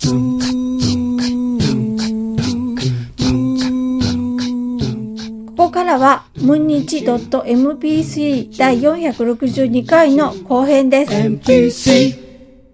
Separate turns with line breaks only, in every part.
ここからはムンニチ .mp3 第462回の後編です。MPC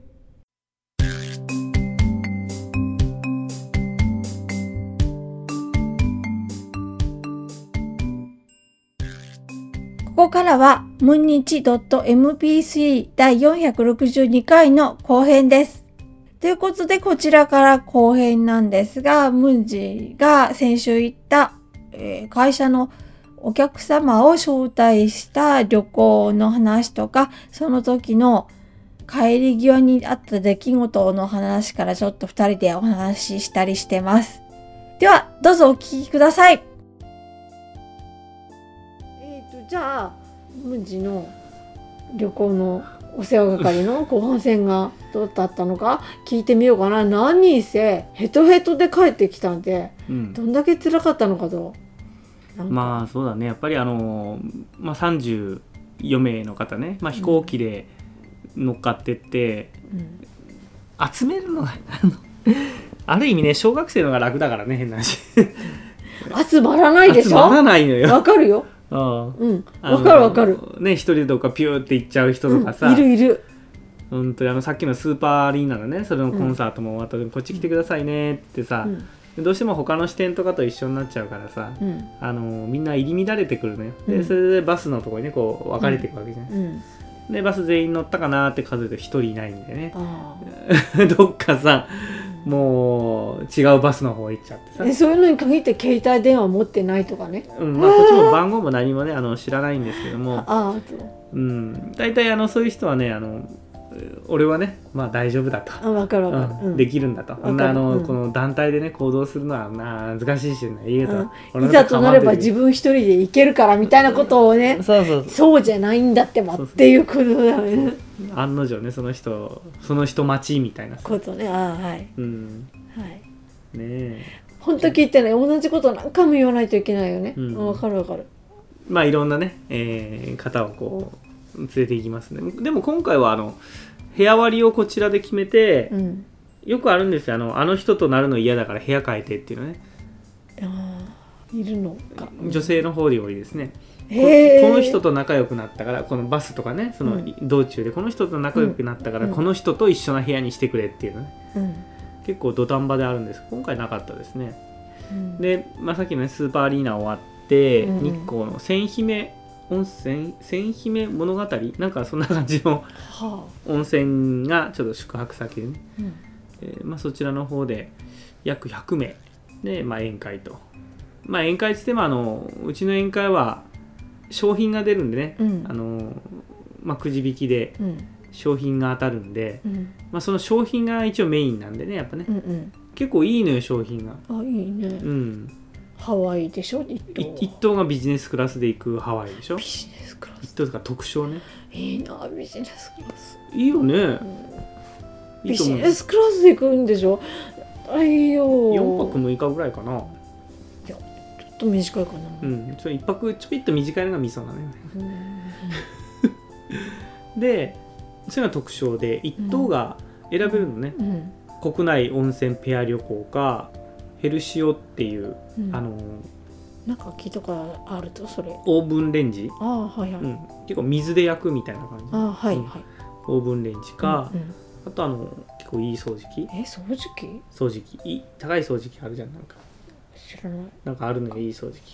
ここからはムンニチ .mp3 第462回の後編です。ということでこちらから後編なんですが、ムンジが先週行った、会社のお客様を招待した旅行の話とか、その時の帰り際にあった出来事の話からちょっと2人でお話ししたりしてます。ではどうぞお聞きください。じゃあムンジの旅行のお世話係の後半戦がどうだったのか聞いてみようかな。何人せヘトヘトで帰ってきたんで、どんだけ辛かったのかと。
まあそうだね、やっぱり34名の方ね、飛行機で乗っかってって、集めるのがある意味ね、小学生の方が楽だからね、変な話
集まらないでしょ。
集まらないのよ。
わかるよ。わかるね、
一人でどっかピューって行っちゃう人とかさ、
いる。
本当にさっきのスーパーアリーナのね、それのコンサートも終わった時、こっち来てくださいねってさ、どうしても他の支店とかと一緒になっちゃうからさ、みんな入り乱れてくるのよ。でそれでバスのところにねこう分かれていくわけじゃない、でバス全員乗ったかなって数えると一人いないんでねどっかさもう違うバスの方行っちゃってさ、
そういうのに限って携帯電話持ってないとかね、
こっちも番号も何もね知らないんですけども、大体そういう人はね俺はね大丈夫だと、
分かる、
できるんだと、この団体でね行動するのは難しいしね、言うと、
いざとなれば自分一人で行けるからみたいなことをね、そうじゃないんだってばっていうことだよね。
案の定ね、その人待ちみたいな
ことね。
ね、
本当聞いてね、同じこと何回も言わないといけないよね。分かる。
いろんなね、方をこう連れて行きますね。でも今回は部屋割りをこちらで決めて、よくあるんですよ、あの人となるの嫌だから部屋変えてっていうのね。
いるのか。
女性の方で多いですね。この人と仲良くなったから、このバスとかね、その道中でこの人と仲良くなったから、この人と一緒な部屋にしてくれっていうのね、結構土壇場であるんです。今回なかったですね。で、さっきのねスーパーアリーナ終わって、日光の千姫温泉、千姫物語なんかそんな感じの温泉がちょっと宿泊先でね、そちらの方で約100名で、宴会と、宴会つってもうちの宴会は商品が出るんでね、くじ引きで商品が当たるんで、その商品が一応メインなんでね、やっぱね、結構いいのよ商品が。
いいね。ハワイでしょ。
一等がビジネスクラスで行くハワイでしょ。
ビジネスクラス。
一等とか特賞ね。
いいな、ビジネスクラス。
いいよね。
ビジネスクラスで行くんでしょ。いいよ。
4泊6日ぐらいかな。
いや、ちょっと短いかな。
1泊ちょびっと短いのがミソなのよね。で、それが特賞で一等が選べるのね。国内温泉ペア旅行か。ヘルシオっていう、
なんか聞いたことあると、それ
オーブンレンジ、結構水で焼くみたいな感じ、オーブンレンジか、あと結構いい掃除機、掃除機高い掃除機あるじゃん、なんか
知らない、
なんかあるのよ、いい掃除機、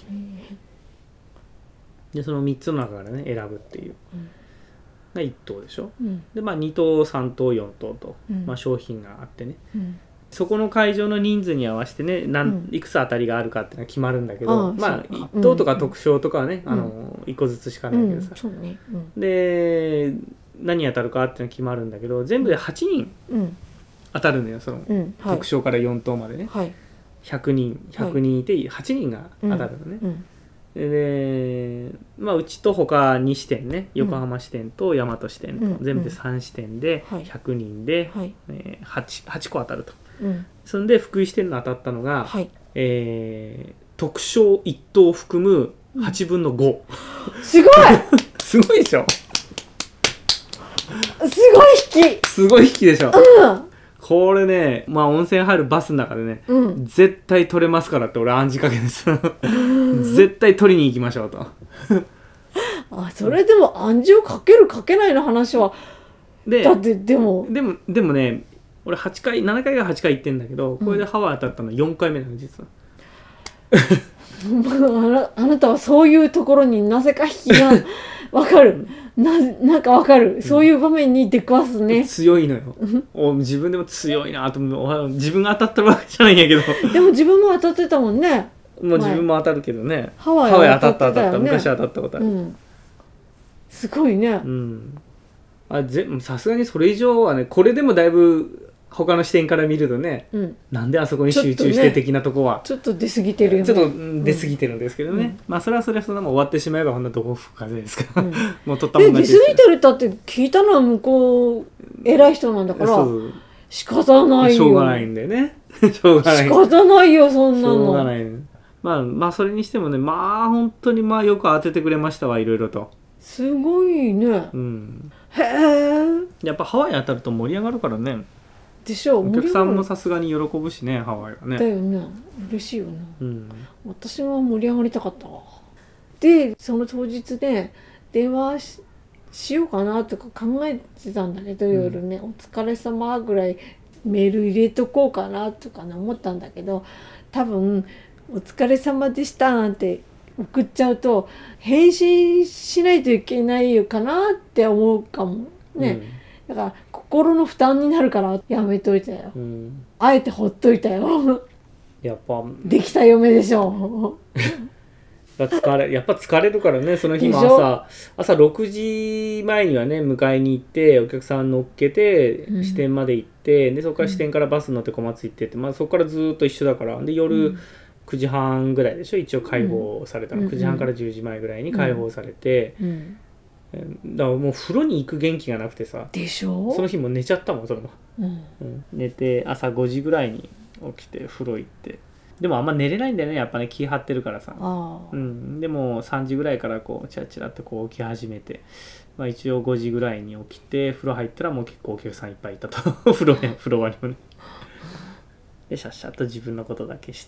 でその3つの中からね選ぶっていう、が1等でしょ、で2等3等4等と、商品があってね、そこの会場の人数に合わせてね、いくつ当たりがあるかっていうのは決まるんだけど、1等とか特賞とかはね、1個ずつしかないけどさ、で何当たるかっていうのは決まるんだけど、全部で8人当たるのよ、その、特賞から4等までね、100人いて8人が当たるのね、でうちと他2支店ね、横浜支店と大和支店と、全部で3支店で100人で、8個当たると。そんで福井支店の当たったのが、特賞1等を含む8分の5、
すごい
すごいでしょ。
すごい引き
すごい引きでしょ、 これね、まあ温泉入るバスの中でね、絶対取れますからって俺暗示かけです絶対取りに行きましょうと
あ、それでも暗示をかけるかけないの話はだってでも
ね、俺7回が8回行ってんだけど、これでハワイ当たったの4回目なの実は
あなたはそういうところになぜか引きがわかるなんかわかる、そういう場面に出くわすね。
強いのよ自分でも強いなと思う。自分が当たったわけじゃないんやけど
でも自分も当たってたもんね。
もう自分も当たるけどね。
ハワイ
当たった昔当たったことある、
すごいね。
さすがにそれ以上はね、これでもだいぶ他の視点から見るとね、なんであそこに集中して的なとこは
ちょっと出過ぎてるよね。
ちょっと出過ぎてるんですけどね、まあそれはそんなもん終わってしまえばほんなどこ吹く風ですから、もう取ったもん勝ちです。
出過ぎてるったって聞いたのは向こう偉い人なんだから仕方ないよ。
しょうがないんだよねしょうがない、
仕方ないよそんなの。
しょうがない、まあそれにしてもね、まあ本当にまあよく当ててくれましたわ、いろいろと。
すごいね。へえ。
やっぱハワイ当たると盛り上がるからね。
でしょう。
お客さんもさすがに喜ぶしね、ハワイはね。
だよね。嬉しいよな。私は盛り上がりたかったわ。でその当日で電話 しようかなとか考えてたんだけど、夜ね、お疲れ様ぐらいメール入れとこうかなとかね思ったんだけど、多分お疲れ様でしたなんて送っちゃうと返信しないといけないかなって思うかもね、だから心の負担になるからやめといたよ、あえてほっといたよ
やっぱ
できた嫁でしょ
やっぱ疲れるからね。その日も朝6時前にはね迎えに行って、お客さん乗っけて支店まで行って、でそこから支店からバス乗って小松行ってって、そこからずっと一緒だから。で夜9時半ぐらいでしょ、一応解放されたの、9時半から10時前ぐらいに解放されて、だからもう風呂に行く元気がなくてさ。
でしょ。そ
の日も寝ちゃったもん、それも、寝て朝5時ぐらいに起きて風呂行って、でもあんま寝れないんだよね、やっぱね、気張ってるからさ。でも3時ぐらいからこうチラチラっとこう起き始めて、一応5時ぐらいに起きて風呂入ったらもう結構お客さんいっぱいいたと風呂場にもね。でシャッシャッと自分のことだけして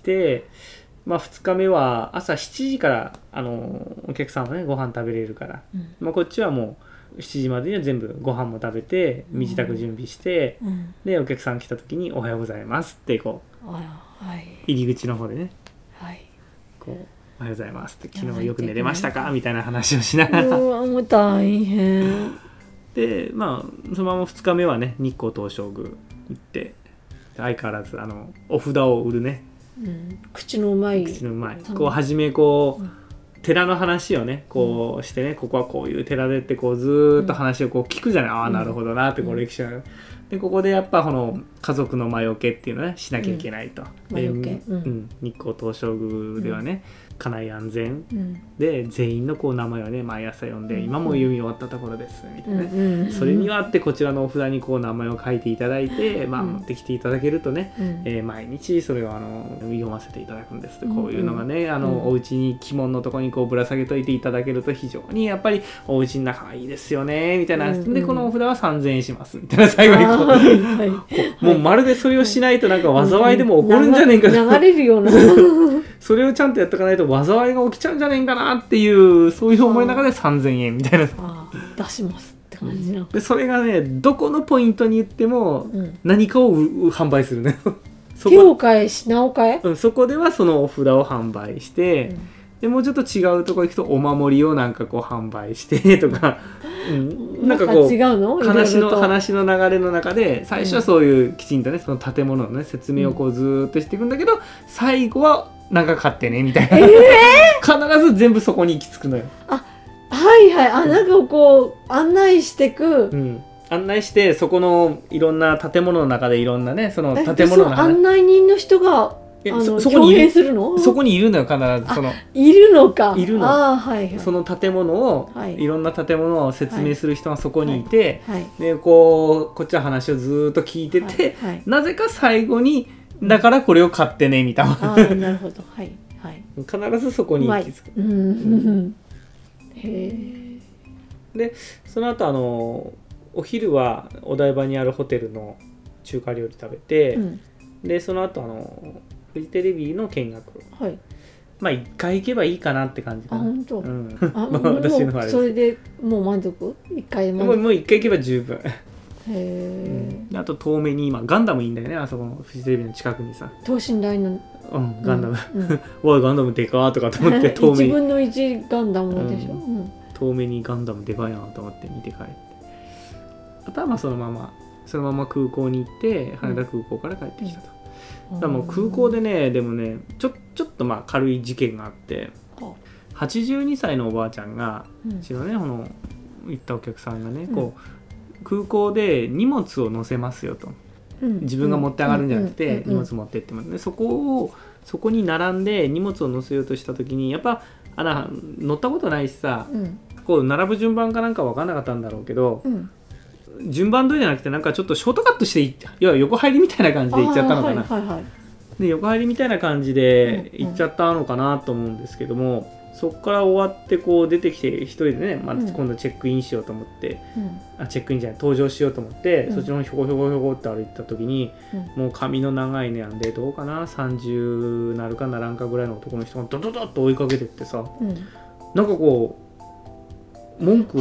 、2日目は朝7時からお客さんはねご飯食べれるから、こっちはもう7時までには全部ご飯も食べて身支度準備して、でお客さん来た時におはようございますってこう、入り口の方でね、こうおはようございますって、昨日よく寝れましたかみたいな話をしながら
もう大変
で、そのまま2日目はね日光東照宮行って、相変わらずお札を売るね、
口のうまい
こう初めこう、寺の話をねこうしてね、ここはこういう寺でってこうずーっと話をこう聞くじゃない、ああなるほどなってこう歴史が、でここでやっぱこの家族の魔除けっていうのをねしなきゃいけないと、日光東照宮ではね、家内安全、で全員のこう名前をね毎朝読んで、今も読み終わったところですみたいなね、それにはあってこちらのお札にこう名前を書いていただいて、持ってきていただけるとね、毎日それを読ませていただくんですって、こういうのがねお家に鬼門のところにこうぶら下げといていただけると非常にやっぱりお家の中はいいですよねみたいな、でこのお札は3000円しますみたいな、最後にもうまるでそれをしないとなんか災いでも起こるんじゃねえかな、
流れるような
それをちゃんとやっとかないと災いが起きちゃうんじゃねえかなっていう、そういう思いの中で3000円みたいな
出しますって感じな、
でそれがねどこのポイントに言っても何かを販売するね
手を変え品を変え、
そこではそのお札を販売して、でもうちょっと違うところ行くとお守りをなんかこう販売してとか、なんかこう
違うの
話の流れの中で最初はそういうきちんとねその建物のね説明をこうずーっとしていくんだけど、最後はなんか買ってねみたいな、必ず全部そこに行き着くのよ。
なんかこう案内してく、
案内してそこのいろんな建物の中でいろんなねその建物の話、
案内人の人が
そこにいる、
するの？
そこにいるのよ必ず。
いるのか。
いるの。その建物を、いろんな建物を説明する人がそこにいて、でこっちは話をずっと聞いてて、なぜか最後にだからこれを買ってねみたいな。
なるほど。
必ずそこに行き着く。でその後お昼はお台場にあるホテルの中華料理食べて、
うん、
でその後フジテレビの見学、
はい、
まあ1回行けばいいかなって感じかな。
あ、本当。
うん、
私のあれそれでもう満足？1回満足？
もう1回行けば十分。
へえ、
あと遠目に今ガンダムいいんだよね、あそこのフジテレビの近くにさ。
等身大の、
ガンダム、わガンダムでかーとかと思って遠目に
1分の1ガンダムでしょ、
遠目にガンダムでかいなと思って見て帰って、あとはまあそのまま空港に行って羽田空港から帰ってきたと、だからもう空港でね、でもねちょっとまあ軽い事件があって、82歳のおばあちゃんが、うちのね行ったお客さんがね、こう空港で荷物を載せますよと、自分が持って上がるんじゃなくて荷物持ってっても、そこに並んで荷物を載せようとした時に、やっぱ乗ったことないしさ、こう並ぶ順番かなんか分かんなかったんだろうけど、順番通りじゃなくてなんかちょっとショートカットして要は横入りみたいな感じで行っちゃったのかな、で横入りみたいな感じで行っちゃったのかなと思うんですけども、そこから終わってこう出てきて一人でね、まあ、今度チェックインしようと思って、チェックインじゃない登場しようと思って、そっちの方にひょこひょこひょこって歩いた時に、もう髪の長いねあんでどうかな30なるかならんかぐらいの男の人がドドドッと追いかけてってさ、なんかこう文句を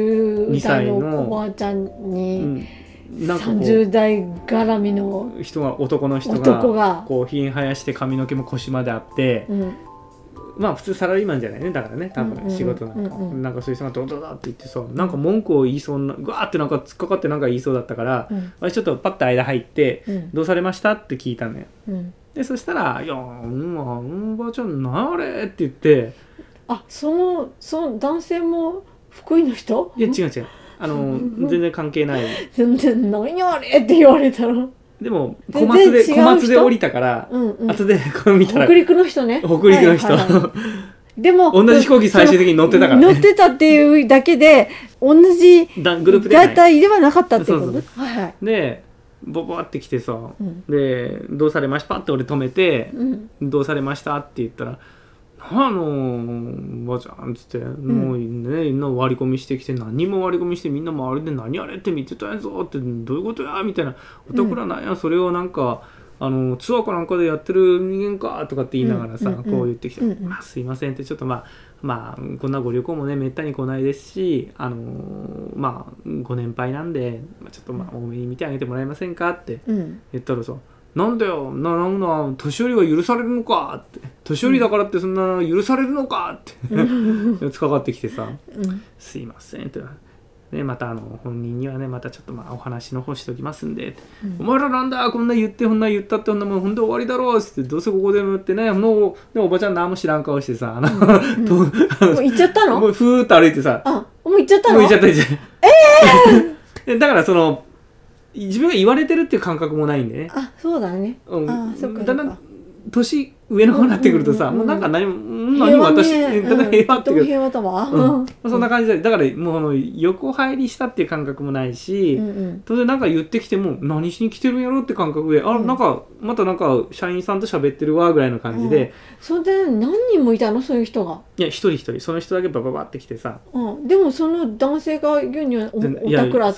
82歳のおばあちゃんに、なんか30代絡みの
男の人がこうひげ生やして髪の毛も腰まであって、まあ普通サラリーマンじゃないね、だからね多分仕事なんか、なんかそういう人がドドドって言ってさ、なんか文句を言いそうなグワーってなんか突っかかってなんか言いそうだったから、私ちょっとパッと間入って、どうされましたって聞いたのよ、でそしたら「いやおばあちゃん何あれ?」って言って、
その男性も福井の人？
いや違う全然関係ない。
全然何あれって言われたら、
でも小松で降りたから、後でこう見たら
北陸の人ね、
北陸の人、
でも
同じ飛行機最終的に乗ってたからね、
乗ってたっていうだけで同じ
グループで
大体ではなかったっていうことね。
でボボって来てさ、でどうされましたって俺止めて、どうされましたって言ったら、おばあちゃんっつって、もうねみんな割り込みしてきて、何人も割り込みしてみんな周りで何あれって見てたんやぞって、どういうことやみたいな、おたくらなんやそれをなんかツアーかなんかでやってる人間かとかって言いながらさ、こう言ってきて、まあすいませんって、ちょっとまあこんなご旅行もねめったに来ないですし、まあご年配なんで、ちょっとまあ多めに見てあげてもらえませんかって言ったらさ、なんだよ年寄りは許されるのかって、年寄りだからってそんな許されるのかって突っかかってきてさ、すいませんって、ね、また本人にはねまたちょっとお話の方しときますんでって、お前らなんだこんな言ってこんな言ったってほんなもんほんで終わりだろうって、どうせここでもってね、もうおばちゃん何も知らん顔してさ、もう
行っちゃったの？
もうふーっと歩いてさ、
もう行っちゃったの？
もう行っちゃっただから自分が言われてるっていう感覚もないんでね。
そうだね。そっか。
だんだん年上の方になってくるとさ、もうなんか何も私だんだん平和っていうか、
平和だわ。
そんな感じで、だからもう横入りしたっていう感覚もないし、当然なんか言ってきても何しに来てるんやろって感覚で、なんかまたなんか社員さんと喋ってるわぐらいの感じで。
それで何人もいたのそういう人が？
いや一人その人だけバババって来てさ。
でもその男性が言うにはおたくらって。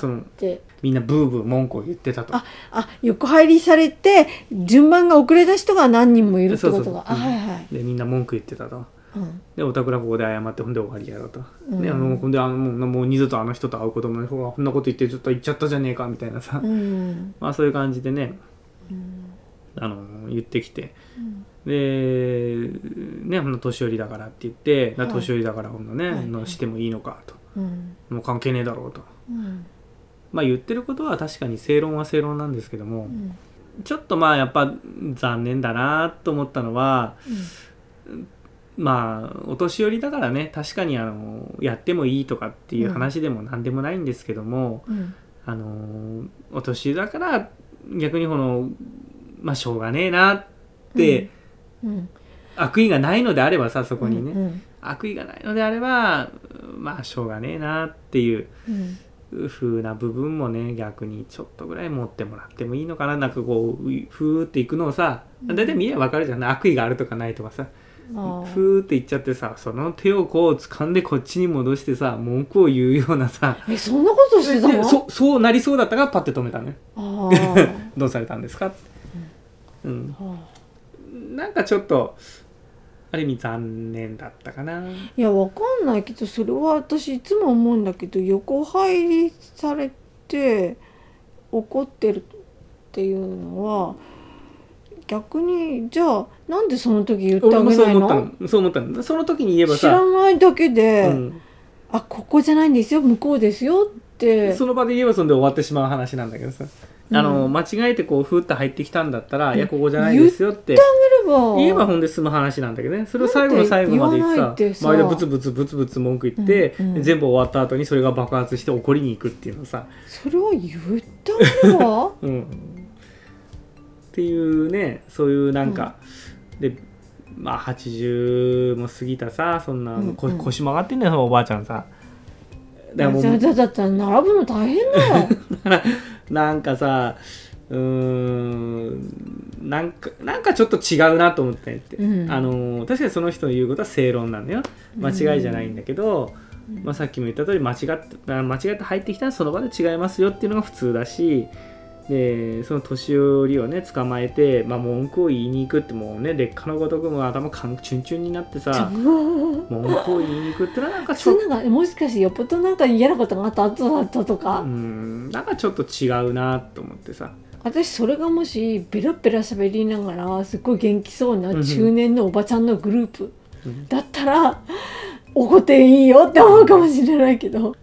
みんなブーブー文句を言ってたと。
横入りされて順番が遅れた人が何人もいるってことが。
でみんな文句言ってたと。でおたくらここで謝ってほんで終わりやろと。でほんでもう二度とあの人と会うこともない方がこんなこと言ってちょっと言っちゃったじゃねえかみたいなさ、まあそういう感じでね、言ってきて、でねほんの年寄りだからって言って、年寄りだからほんのねしてもいいのかと、もう関係ねえだろうと。まあ言ってることは確かに正論は正論なんですけども、ちょっとまあやっぱ残念だなと思ったのは、まあお年寄りだからね確かにやってもいいとかっていう話でも何でもないんですけども、お年寄りだから逆にまあしょうがねえなって、悪意がないのであればさ、そこにね、悪意がないのであればまあしょうがねえなっていう、風な部分もね逆にちょっとぐらい持ってもらってもいいのかな。なんかこうふーっていくのをさ、大体見れば分かるじゃん、悪意があるとかないとかさ、 ふーって言っちゃってさ、その手をこう掴んでこっちに戻してさ、文句を言うようなさ、
そんなことしてたの？
そうなりそうだったからパッて止めたね。どうされたんですかって、なんかちょっとある意味残念だったかな。
いや、わかんないけど、それは私いつも思うんだけど、横入りされて怒ってるっていうのは逆に、じゃあなんでその時言ってあげないの？
そう思ったの。その時に言えばさ、
知らないだけで、あ、ここじゃないんですよ、向こうですよって
その場で言えばそんで終わってしまう話なんだけどさ、間違えてこうふーって入ってきたんだったら、いやここじゃないですよって言えばほんで済む話なんだけどね。それを最後の最後まで言ってさ、周りでブツブツ文句言って、全部終わった後にそれが爆発して怒りに行くっていうのさ、
それは言ってあげれば
っていうね、そういうなんか、でまあ80も過ぎたさ、そんな、腰曲がってんだよ、おばあちゃんさ。
だったら並ぶの大変だよ。
なんかさ、なんかちょっと違うなと思ってって、確かにその人の言うことは正論なんだよ、間違いじゃないんだけど、さっきも言った通り間違って入ってきたらその場で違いますよっていうのが普通だし、でその年寄りをね捕まえて、文句を言いに行くって、もうね劣化のごとくも頭チュンチュンになってさ文句を言いに行くってのはなんかちょっと
もしかしてよっぽどなんか嫌なことがあった後だったとか、
なんかちょっと違うなと思ってさ、
私それがもしベラベラ喋りながらすごい元気そうな中年のおばちゃんのグループだったら、怒っていいよって思うかもしれないけど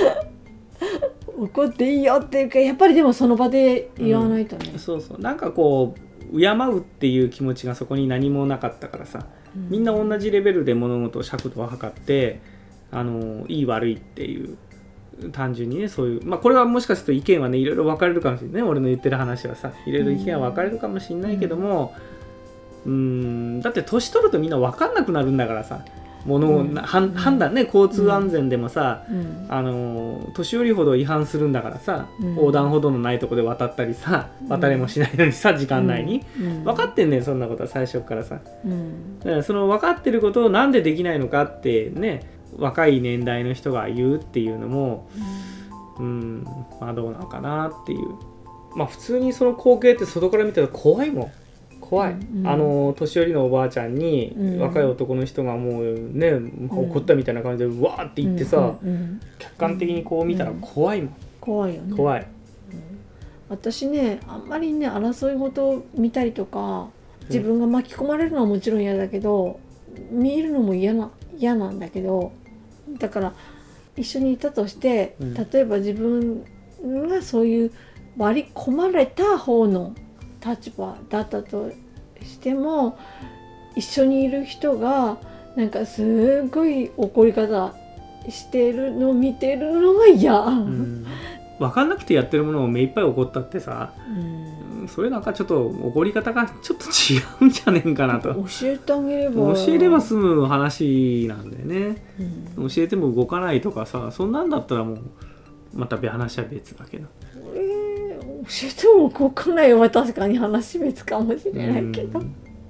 怒っていいよっていうか、やっぱりでもその場で言わないとね、
そうなんかこう敬うっていう気持ちがそこに何もなかったからさ、みんな同じレベルで物事を尺度を測っていい悪いっていう単純にね、そういう、これはもしかすると意見はねいろいろ分かれるかもしれないね。俺の言ってる話はさ、いろいろ意見は分かれるかもしれないけども、だって年取るとみんな分かんなくなるんだからさ、判断ね、交通安全でもさ、年寄りほど違反するんだからさ、横断歩道のないとこで渡ったりさ、渡れもしないのにさ、時間内に、分かってんねん、そんなことは最初からさ、だからその分かってることをなんでできないのかってね、若い年代の人が言うっていうのも、どうなのかなっていう。普通にその光景って外から見たら怖いもん。怖い、年寄りのおばあちゃんに、若い男の人がもうね、怒ったみたいな感じでわーって言ってさ、客観的にこう見たら怖いもん、
怖いよね。
怖い、
私ね、あんまりね争い事を見たりとか、自分が巻き込まれるのはもちろん嫌だけど、見るのも嫌なんだけど、だから一緒にいたとして、例えば自分がそういう割り込まれた方の立場だったとしても、一緒にいる人がなんかすごい怒り方してるのを見てるのが嫌。
分かんなくてやってるものを目いっぱい怒ったってさ、それなんかちょっと怒り方がちょっと違うんじゃねえかなと。
教えてあげれば、
教えれば済む話なんだよね、教えても動かないとかさ、そんなんだったらもうまた話は別だけど、
教えても動かないは確かに話別かもしれないけど、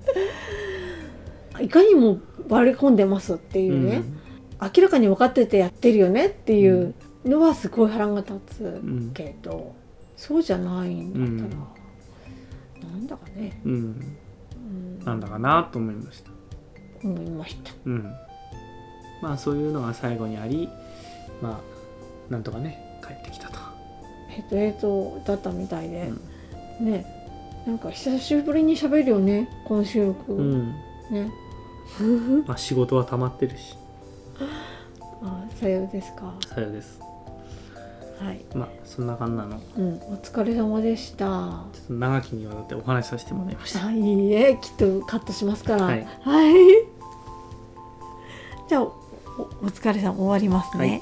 いかにも割り込んでますっていうね、明らかに分かっててやってるよねっていうのはすごい腹が立つけど、そうじゃないんだったら、なんだかね、
なんだかなと思いました。そういうのが最後にあり、なんとかね帰ってきたと。
ヘトだったみたいで、ね、なんか久しぶりに喋るよね、この収録、ね。
仕事は溜まってるし。
さようですか。
さようです。
はい。
そんな感じなの。
お疲れ様でした。ちょ
っと長きにわたってお話しさせてもらいました。
いいえ、きっとカットしますから。はい。じゃあ お疲れさん終わりますね。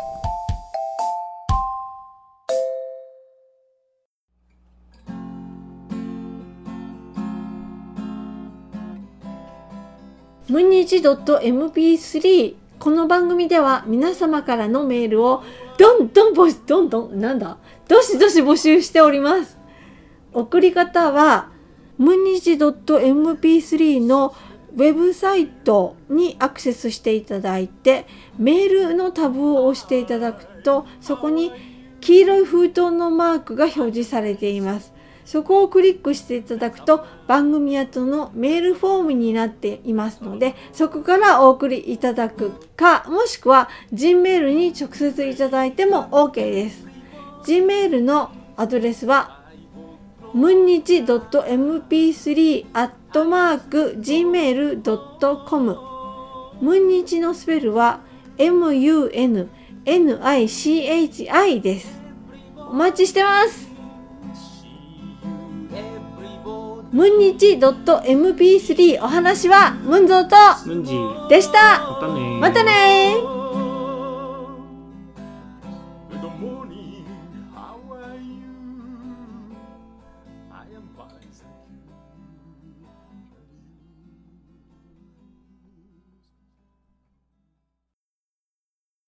ムニジ .mp3、 この番組では皆様からのメールをどしどし募集しております。送り方はムニジ .mp3 のウウェブサイトにアクセスしていただいて、メールのタブを押していただくと、そこに黄色い封筒のマークが表示されています。そこをクリックしていただくと番組宛のメールフォームになっていますので、そこからお送りいただくか、もしくは Gmail に直接いただいても OK です。Gmail のアドレスはムンニチ .mp3@gmail.com。 ムンニチのスペルは MUNNICHI です。お待ちしてます。ムンニチ .mp3 お話はムンゾーと
ムンジー
でした。
またね
またね。